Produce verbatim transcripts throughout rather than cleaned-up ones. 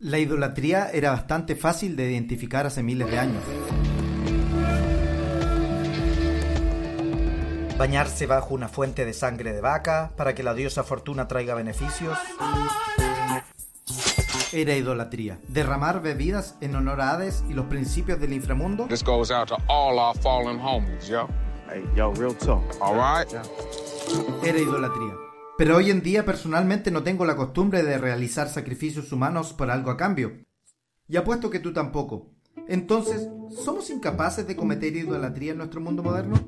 La idolatría era bastante fácil de identificar hace miles de años. Bañarse bajo una fuente de sangre de vaca para que la diosa Fortuna traiga beneficios era idolatría. Derramar bebidas en honor a Hades y los principios del inframundo. This goes out to all our fallen homies, yo. Hey, yo, real talk. All right. Era idolatría. Pero hoy en día personalmente no tengo la costumbre de realizar sacrificios humanos por algo a cambio. Y apuesto que tú tampoco. Entonces, ¿somos incapaces de cometer idolatría en nuestro mundo moderno?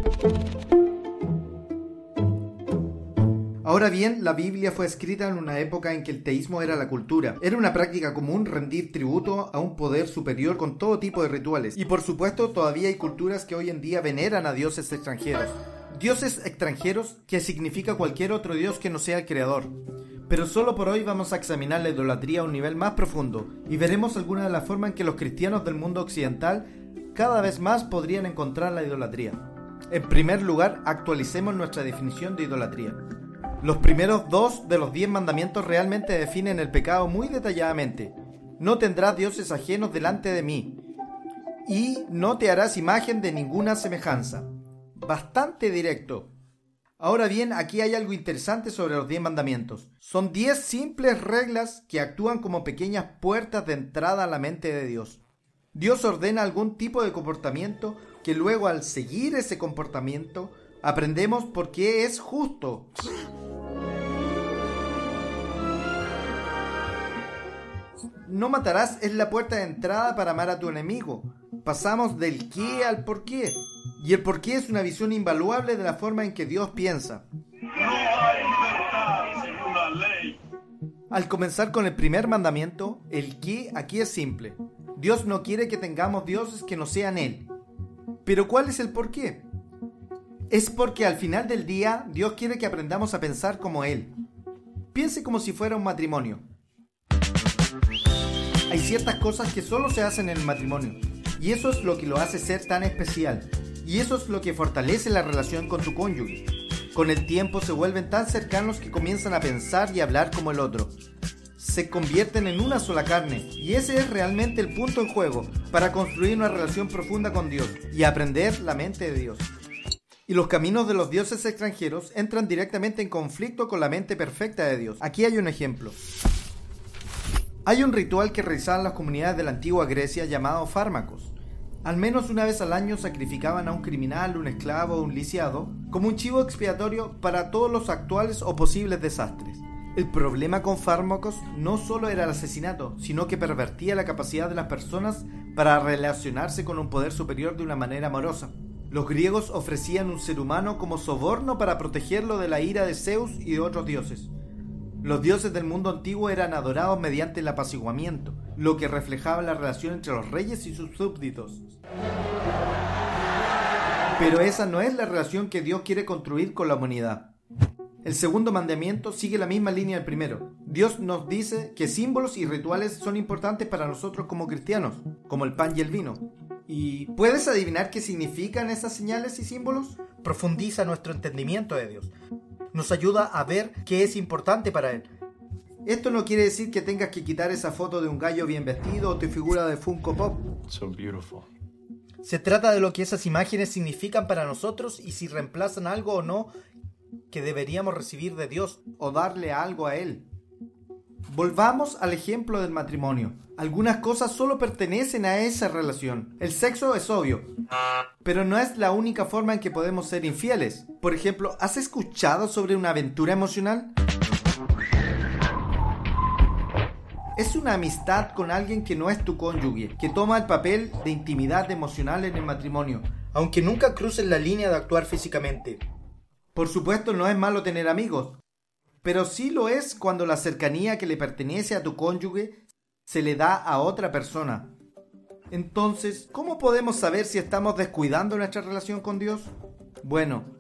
Ahora bien, la Biblia fue escrita en una época en que el teísmo era la cultura. Era una práctica común rendir tributo a un poder superior con todo tipo de rituales. Y por supuesto, todavía hay culturas que hoy en día veneran a dioses extranjeros. Dioses extranjeros que significa cualquier otro dios que no sea el creador. Pero solo por hoy vamos a examinar la idolatría a un nivel más profundo y veremos algunas de las formas en que los cristianos del mundo occidental cada vez más podrían encontrar la idolatría. En primer lugar, actualicemos nuestra definición de idolatría. Los primeros dos de los diez mandamientos realmente definen el pecado muy detalladamente. No tendrás dioses ajenos delante de mí y no te harás imagen de ninguna semejanza. Bastante directo. Ahora bien, aquí hay algo interesante sobre los diez mandamientos. Son diez simples reglas que actúan como pequeñas puertas de entrada a la mente de Dios. Dios ordena algún tipo de comportamiento que luego al seguir ese comportamiento aprendemos por qué es justo. No matarás es la puerta de entrada para amar a tu enemigo. Pasamos del qué al por qué. Y el por qué es una visión invaluable de la forma en que Dios piensa. No hay libertad sin una ley. Al comenzar con el primer mandamiento, el qué aquí es simple. Dios no quiere que tengamos dioses que no sean Él. Pero ¿cuál es el por qué? Es porque al final del día Dios quiere que aprendamos a pensar como Él. Piense como si fuera un matrimonio. Hay ciertas cosas que solo se hacen en el matrimonio, y eso es lo que lo hace ser tan especial, y eso es lo que fortalece la relación con tu cónyuge. Con el tiempo se vuelven tan cercanos que comienzan a pensar y hablar como el otro. Se convierten en una sola carne, y ese es realmente el punto en juego para construir una relación profunda con Dios y aprender la mente de Dios. Y los caminos de los dioses extranjeros entran directamente en conflicto con la mente perfecta de Dios. Aquí hay un ejemplo. Hay un ritual que realizaban las comunidades de la antigua Grecia llamado fármacos. Al menos una vez al año sacrificaban a un criminal, un esclavo o un lisiado como un chivo expiatorio para todos los actuales o posibles desastres. El problema con fármacos no solo era el asesinato, sino que pervertía la capacidad de las personas para relacionarse con un poder superior de una manera amorosa. Los griegos ofrecían un ser humano como soborno para protegerlo de la ira de Zeus y de otros dioses. Los dioses del mundo antiguo eran adorados mediante el apaciguamiento, lo que reflejaba la relación entre los reyes y sus súbditos. Pero esa no es la relación que Dios quiere construir con la humanidad. El segundo mandamiento sigue la misma línea del primero. Dios nos dice que símbolos y rituales son importantes para nosotros como cristianos, como el pan y el vino. ¿Y puedes adivinar qué significan esas señales y símbolos? Profundiza nuestro entendimiento de Dios. Nos ayuda a ver qué es importante para Él. Esto no quiere decir que tengas que quitar esa foto de un gallo bien vestido o tu figura de Funko Pop. So beautiful. Se trata de lo que esas imágenes significan para nosotros y si reemplazan algo o no que deberíamos recibir de Dios o darle algo a Él. Volvamos al ejemplo del matrimonio. Algunas cosas solo pertenecen a esa relación. El sexo es obvio, pero no es la única forma en que podemos ser infieles. Por ejemplo, ¿has escuchado sobre una aventura emocional? Es una amistad con alguien que no es tu cónyuge, que toma el papel de intimidad emocional en el matrimonio, aunque nunca crucen la línea de actuar físicamente. Por supuesto, no es malo tener amigos, pero sí lo es cuando la cercanía que le pertenece a tu cónyuge se le da a otra persona. Entonces, ¿cómo podemos saber si estamos descuidando nuestra relación con Dios? Bueno,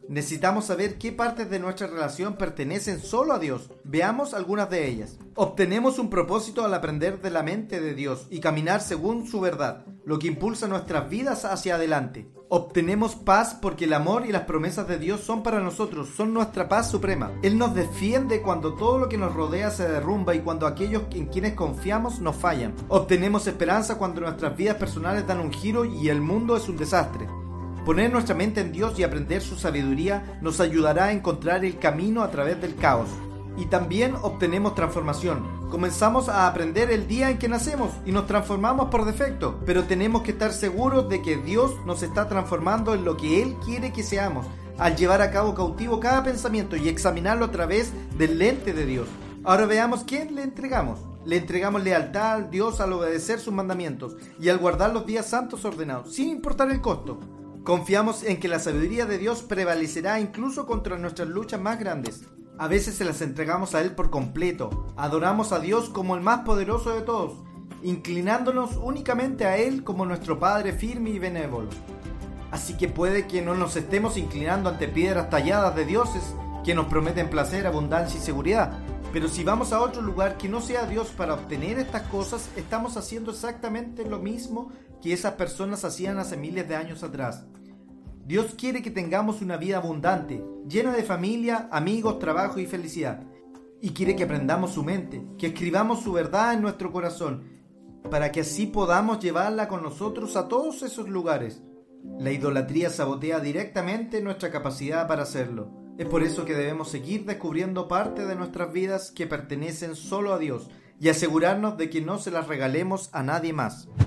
Necesitamos saber qué partes de nuestra relación pertenecen solo a Dios. Veamos algunas de ellas. Obtenemos un propósito al aprender de la mente de Dios y caminar según su verdad, lo que impulsa nuestras vidas hacia adelante. Obtenemos paz porque el amor y las promesas de Dios son para nosotros, son nuestra paz suprema. Él nos defiende cuando todo lo que nos rodea se derrumba y cuando aquellos en quienes confiamos nos fallan. Obtenemos esperanza cuando nuestras vidas personales dan un giro y el mundo es un desastre. Poner nuestra mente en Dios y aprender su sabiduría nos ayudará a encontrar el camino a través del caos. Y también obtenemos transformación. Comenzamos a aprender el día en que nacemos y nos transformamos por defecto, pero tenemos que estar seguros de que Dios nos está transformando en lo que Él quiere que seamos, al llevar a cabo cautivo cada pensamiento y examinarlo a través del lente de Dios. Ahora veamos quién le entregamos. Le entregamos lealtad a Dios al obedecer sus mandamientos y al guardar los días santos ordenados, sin importar el costo. Confiamos en que la sabiduría de Dios prevalecerá incluso contra nuestras luchas más grandes. A veces se las entregamos a Él por completo. Adoramos a Dios como el más poderoso de todos, inclinándonos únicamente a Él como nuestro Padre firme y benévolo. Así que puede que no nos estemos inclinando ante piedras talladas de dioses que nos prometen placer, abundancia y seguridad. Pero si vamos a otro lugar que no sea Dios para obtener estas cosas, estamos haciendo exactamente lo mismo que esas personas hacían hace miles de años atrás. Dios quiere que tengamos una vida abundante, llena de familia, amigos, trabajo y felicidad. Y quiere que aprendamos su mente, que escribamos su verdad en nuestro corazón, para que así podamos llevarla con nosotros a todos esos lugares. La idolatría sabotea directamente nuestra capacidad para hacerlo. Es por eso que debemos seguir descubriendo parte de nuestras vidas que pertenecen solo a Dios y asegurarnos de que no se las regalemos a nadie más.